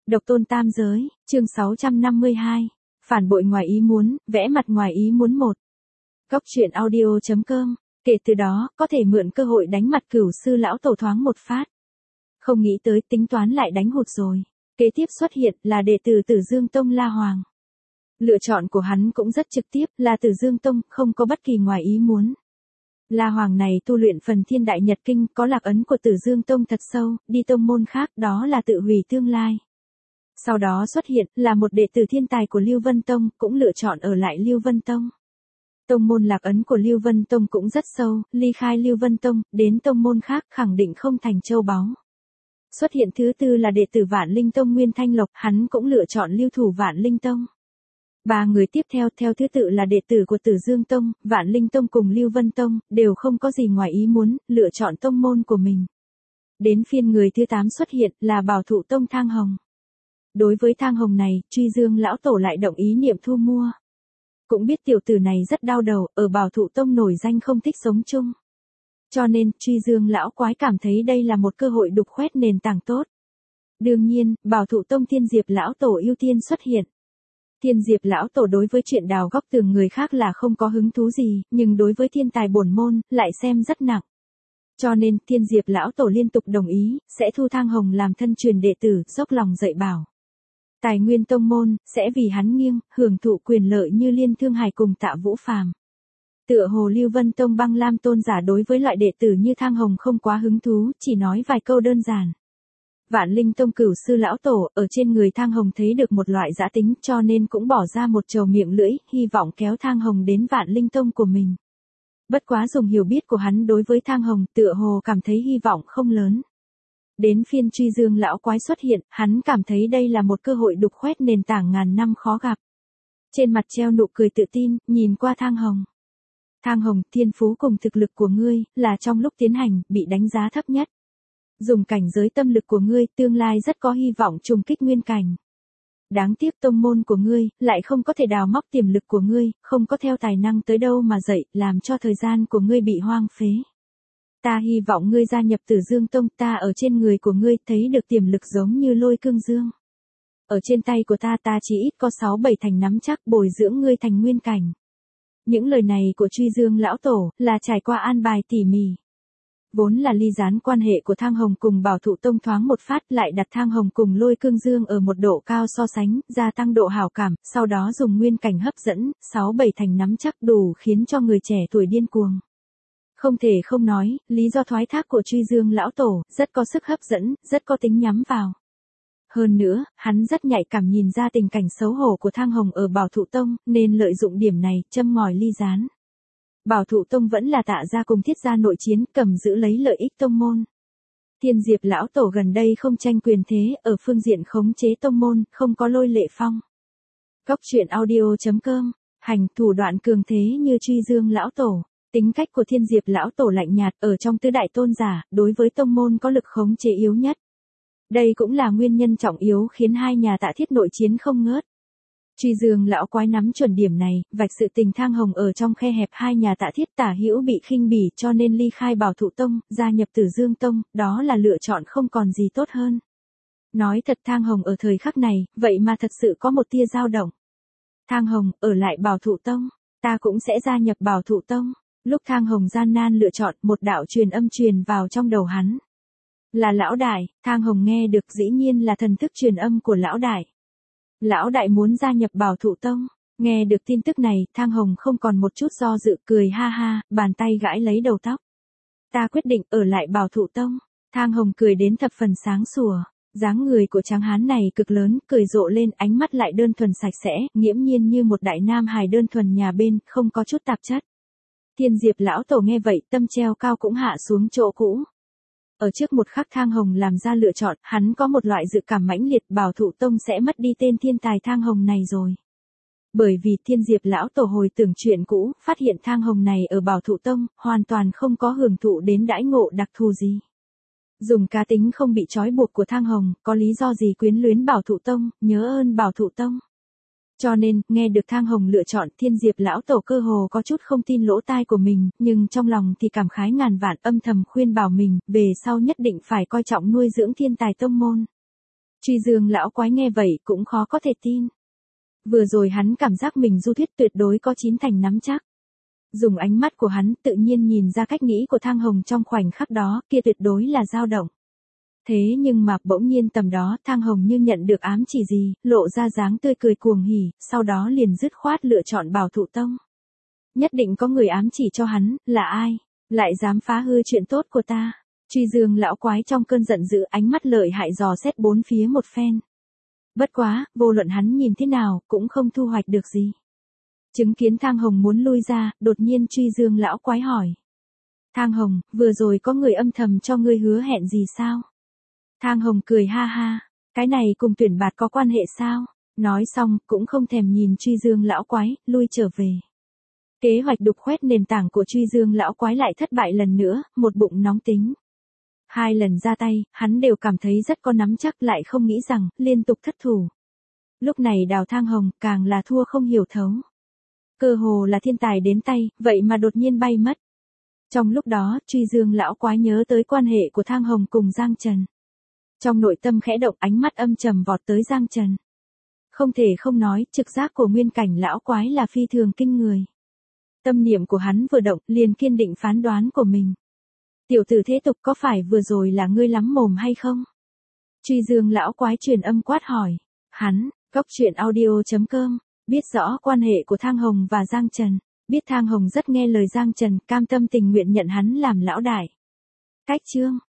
Độc tôn tam giới, chương 652. Phản bội ngoài ý muốn, vẽ mặt ngoài ý muốn 1. Góc truyện audio.com. Kể từ đó, có thể mượn cơ hội đánh mặt Cửu sư lão tổ thoáng một phát. Không nghĩ tới tính toán lại đánh hụt rồi. Kế tiếp xuất hiện là đệ tử Tử Dương Tông La Hoàng. Lựa chọn của hắn cũng rất trực tiếp, là Tử Dương Tông, không có bất kỳ ngoài ý muốn. La Hoàng này tu luyện phần Thiên Đại Nhật Kinh, có lạc ấn của Tử Dương Tông thật sâu, đi tông môn khác đó là tự hủy tương lai. Sau đó xuất hiện là một đệ tử thiên tài của Lưu Vân Tông, cũng lựa chọn ở lại Lưu Vân Tông. Tông môn lạc ấn của Lưu Vân Tông cũng rất sâu, ly khai Lưu Vân Tông, đến tông môn khác khẳng định không thành châu báu. Xuất hiện thứ tư là đệ tử Vạn Linh Tông Nguyên Thanh Lộc, hắn cũng lựa chọn lưu thủ Vạn Linh Tông. 3 người tiếp theo thứ tự là đệ tử của Tử Dương Tông, Vạn Linh Tông cùng Lưu Vân Tông, đều không có gì ngoài ý muốn, lựa chọn tông môn của mình. Đến phiên người thứ 8 xuất hiện là Bảo Thụ Tông Thang Hồng. Đối với Thang Hồng này, Truy Dương lão tổ lại động ý niệm thu mua. Cũng biết tiểu tử này rất đau đầu, ở Bảo Thụ Tông nổi danh không thích sống chung. Cho nên, Truy Dương lão quái cảm thấy đây là một cơ hội đục khoét nền tảng tốt. Đương nhiên, Bảo Thụ Tông Thiên Diệp lão tổ ưu tiên xuất hiện. Thiên Diệp lão tổ đối với chuyện đào góc tường người khác là không có hứng thú gì, nhưng đối với thiên tài bổn môn, lại xem rất nặng. Cho nên, Thiên Diệp lão tổ liên tục đồng ý, sẽ thu Thang Hồng làm thân truyền đệ tử, dốc lòng dạy bảo. Tài nguyên tông môn, sẽ vì hắn nghiêng, hưởng thụ quyền lợi như Liên Thương Hải cùng Tạ Vũ Phàm. Tựa hồ Lưu Vân Tông Băng Lam tôn giả đối với loại đệ tử như Thang Hồng không quá hứng thú, chỉ nói vài câu đơn giản. Vạn Linh Tông Cửu sư lão tổ, ở trên người Thang Hồng thấy được một loại dã tính, cho nên cũng bỏ ra một trầu miệng lưỡi, hy vọng kéo Thang Hồng đến Vạn Linh Tông của mình. Bất quá dùng hiểu biết của hắn đối với Thang Hồng, tựa hồ cảm thấy hy vọng không lớn. Đến phiên Truy Dương lão quái xuất hiện, hắn cảm thấy đây là một cơ hội đục khoét nền tảng ngàn năm khó gặp. Trên mặt treo nụ cười tự tin, nhìn qua Thang Hồng. Thang Hồng, thiên phú cùng thực lực của ngươi, là trong lúc tiến hành, bị đánh giá thấp nhất. Dùng cảnh giới tâm lực của ngươi, tương lai rất có hy vọng trùng kích nguyên cảnh. Đáng tiếc tông môn của ngươi, lại không có thể đào móc tiềm lực của ngươi, không có theo tài năng tới đâu mà dạy, làm cho thời gian của ngươi bị hoang phế. Ta hy vọng ngươi gia nhập Tử Dương Tông, ta ở trên người của ngươi thấy được tiềm lực giống như Lôi Cương Dương. Ở trên tay của ta chỉ ít có 6-7 thành nắm chắc bồi dưỡng ngươi thành nguyên cảnh. Những lời này của Truy Dương lão tổ, là trải qua an bài tỉ mỉ. Vốn là ly gián quan hệ của Thang Hồng cùng Bảo Thụ Tông thoáng một phát, lại đặt Thang Hồng cùng Lôi Cương Dương ở một độ cao so sánh, gia tăng độ hảo cảm, sau đó dùng nguyên cảnh hấp dẫn, 6-7 thành nắm chắc đủ khiến cho người trẻ tuổi điên cuồng. Không thể không nói, lý do thoái thác của Truy Dương lão tổ, rất có sức hấp dẫn, rất có tính nhắm vào. Hơn nữa, hắn rất nhạy cảm nhìn ra tình cảnh xấu hổ của Thang Hồng ở Bảo Thụ Tông, nên lợi dụng điểm này, châm ngòi ly gián. Bảo Thụ Tông vẫn là Tạ gia cùng Thiết gia nội chiến, cầm giữ lấy lợi ích tông môn. Thiên Diệp lão tổ gần đây không tranh quyền thế, ở phương diện khống chế tông môn, không có Lôi Lệ Phong. Góc truyện audio.com. Hành thủ đoạn cường thế như Truy Dương lão tổ. Tính cách của Thiên Diệp lão tổ lạnh nhạt, ở trong tứ đại tôn giả, đối với tông môn có lực khống chế yếu nhất. Đây cũng là nguyên nhân trọng yếu khiến hai nhà Tạ Thiết nội chiến không ngớt. Truy Dương lão quái nắm chuẩn điểm này, vạch sự tình Thang Hồng ở trong khe hẹp hai nhà Tạ Thiết tả hữu bị khinh bỉ, cho nên ly khai Bảo Thụ Tông, gia nhập Tử Dương Tông, đó là lựa chọn không còn gì tốt hơn. Nói thật, Thang Hồng ở thời khắc này, vậy mà thật sự có một tia dao động. Thang Hồng, ở lại Bảo Thụ Tông, ta cũng sẽ gia nhập Bảo Thụ Tông. Lúc Thang Hồng gian nan lựa chọn, một đạo truyền âm truyền vào trong đầu hắn. Là lão đại. Thang Hồng nghe được, dĩ nhiên là thần thức truyền âm của lão đại. Lão đại muốn gia nhập Bảo Thụ Tông. Nghe được tin tức này, Thang Hồng không còn một chút do dự, cười ha ha, bàn tay gãi lấy đầu tóc. Ta quyết định ở lại Bảo Thụ Tông. Thang Hồng cười đến thập phần sáng sủa. Dáng người của tráng hán này cực lớn, cười rộ lên, ánh mắt lại đơn thuần sạch sẽ, nghiễm nhiên như một đại nam hài đơn thuần nhà bên, không có chút tạp chất. Thiên Diệp lão tổ nghe vậy, tâm treo cao cũng hạ xuống chỗ cũ. Ở trước một khắc Thang Hồng làm ra lựa chọn, hắn có một loại dự cảm mãnh liệt, Bảo Thụ Tông sẽ mất đi tên thiên tài Thang Hồng này rồi. Bởi vì Thiên Diệp lão tổ hồi tưởng chuyện cũ, phát hiện Thang Hồng này ở Bảo Thụ Tông, hoàn toàn không có hưởng thụ đến đãi ngộ đặc thù gì. Dùng cá tính không bị trói buộc của Thang Hồng, có lý do gì quyến luyến Bảo Thụ Tông, nhớ ơn Bảo Thụ Tông. Cho nên, nghe được Thang Hồng lựa chọn, Thiên Diệp lão tổ cơ hồ có chút không tin lỗ tai của mình, nhưng trong lòng thì cảm khái ngàn vạn, âm thầm khuyên bảo mình, về sau nhất định phải coi trọng nuôi dưỡng thiên tài tông môn. Truy Dương lão quái nghe vậy cũng khó có thể tin. Vừa rồi hắn cảm giác mình du thuyết tuyệt đối có 9 thành nắm chắc. Dùng ánh mắt của hắn tự nhiên nhìn ra cách nghĩ của Thang Hồng trong khoảnh khắc đó, kia tuyệt đối là dao động. Thế nhưng mà bỗng nhiên tầm đó Thang Hồng như nhận được ám chỉ gì, lộ ra dáng tươi cười cuồng hỉ, sau đó liền dứt khoát lựa chọn Bảo Thụ Tông. Nhất định có người ám chỉ cho hắn, là ai? Lại dám phá hư chuyện tốt của ta. Truy Dương lão quái trong cơn giận dữ ánh mắt lợi hại dò xét bốn phía một phen. Bất quá, vô luận hắn nhìn thế nào, cũng không thu hoạch được gì. Chứng kiến Thang Hồng muốn lui ra, đột nhiên Truy Dương lão quái hỏi. Thang Hồng, vừa rồi có người âm thầm cho ngươi hứa hẹn gì sao? Thang Hồng cười ha ha, cái này cùng tuyển bạt có quan hệ sao? Nói xong, cũng không thèm nhìn Truy Dương lão quái, lui trở về. Kế hoạch đục khoét nền tảng của Truy Dương lão quái lại thất bại lần nữa, một bụng nóng tính. 2 lần ra tay, hắn đều cảm thấy rất có nắm chắc, lại không nghĩ rằng, liên tục thất thủ. Lúc này Đào Thang Hồng, càng là thua không hiểu thấu. Cơ hồ là thiên tài đến tay, vậy mà đột nhiên bay mất. Trong lúc đó, Truy Dương lão quái nhớ tới quan hệ của Thang Hồng cùng Giang Trần. Trong nội tâm khẽ động, ánh mắt âm trầm vọt tới Giang Trần. Không thể không nói, trực giác của nguyên cảnh lão quái là phi thường kinh người. Tâm niệm của hắn vừa động, liền kiên định phán đoán của mình. Tiểu tử thế tục, có phải vừa rồi là ngươi lắm mồm hay không? Truy Dương lão quái truyền âm quát hỏi. Hắn, goctruyện.audio.com, biết rõ quan hệ của Thang Hồng và Giang Trần. Biết Thang Hồng rất nghe lời Giang Trần, cam tâm tình nguyện nhận hắn làm lão đại. Cách chương